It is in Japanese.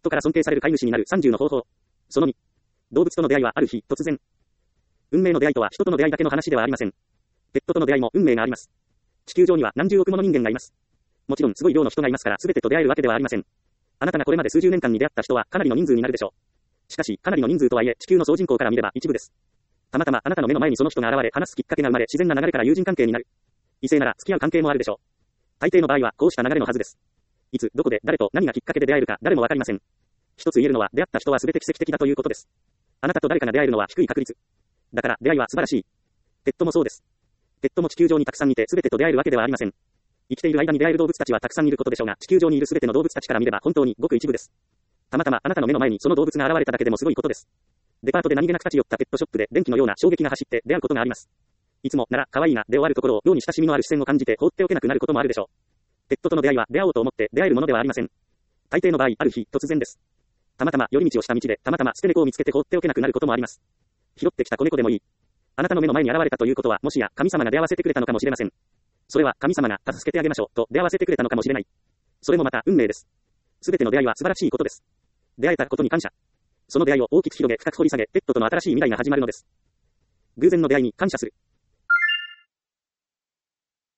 トから尊敬される飼い主になる30の方法。その2。動物との出会いはある日、突然。運命の出会いとは人との出会いだけの話ではありません。ペットとの出会いも運命があります。地球上には何十億もの人間がいます。もちろんすごい量の人がいますから全てと出会えるわけではありません。あなたがこれまで数十年間に出会った人はかなりの人数になるでしょう。しかし、かなりの人数とはいえ地球の総人口から見れば一部です。たまたまあなたの目の前にその人が現れ話すきっかけが生まれ自然な流れから友人関係になる。異性なら付き合う関係もあるでしょう。大抵の場合はこうした流れのはずです。いつ、どこで、誰と何がきっかけで出会えるか誰もわかりません。一つ言えるのは出会った人は全て奇跡的だということです。あなたと誰かが出会えるのは低い確率。だから出会いは素晴らしい。ペットもそうです。ペットも地球上にたくさんいて全てと出会えるわけではありません。生きている間に出会える動物たちはたくさんいることでしょうが、地球上にいる全ての動物たちから見れば本当にごく一部です。たまたまあなたの目の前にその動物が現れただけでもすごいことです。デパートで何気なく立ち寄ったペットショップで電気のような衝撃が走って出会うことがあります。いつもなら可愛いなで終わるところを妙に親しみのある視線を感じて放っておけなくなることもあるでしょう。ペットとの出会いは出会おうと思って出会えるものではありません。大抵の場合ある日突然です。たまたま寄り道をした道でたまたま捨て猫を見つけて放っておけなくなることもあります。拾ってきた子猫でもいい。あなたの目の前に現れたということはもしや神様が出会わせてくれたのかもしれません。それは神様が助けてあげましょうと出会わせてくれたのかもしれない。それもまた運命です。すべての出会いは素晴らしいことです。出会えたことに感謝。その出会いを大きく広げ深く掘り下げペットとの新しい未来が始まるのです。偶然の出会いに感謝する。